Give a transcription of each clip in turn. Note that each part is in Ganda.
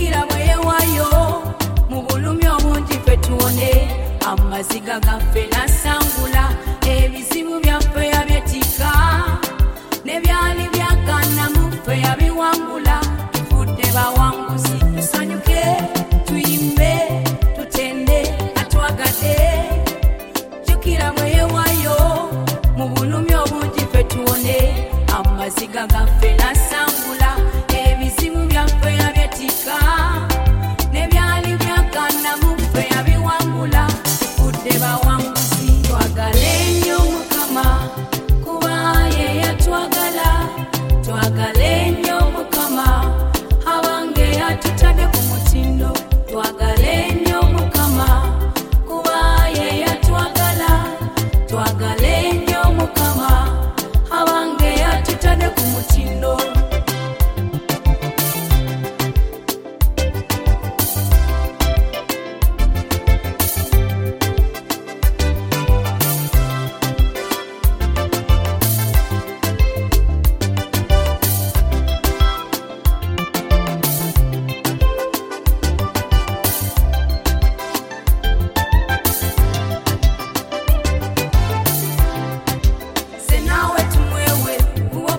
jukira bweyewayo mu bulumi obungi ffe tuwone amaziga gaffe nasangula ebizibu byaffe yabyetika nebyali byakana muffe yabiwangula tufudde bawanguzi tusanyuke tuyimbe tutende atwagadde jukira bweyewayo mu bulumi obungi ffe tuwone amaziga gaffe nasangula ebizibu byaffe yabyetika nebyali byakana muffe yabiwangula tufudde bawanguzi twagale nnyo Mukama kuba ye yatwagala twagale nnyo Mukama abange yatutadde ku mutindo twagale nnyo Mukama kuba ye yatwagala twagale nnyo Mukama abange yatutadde ku mutindo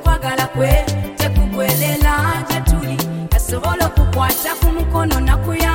tekugwelela gye tuli asobola okukwata ku mukono nakuyamba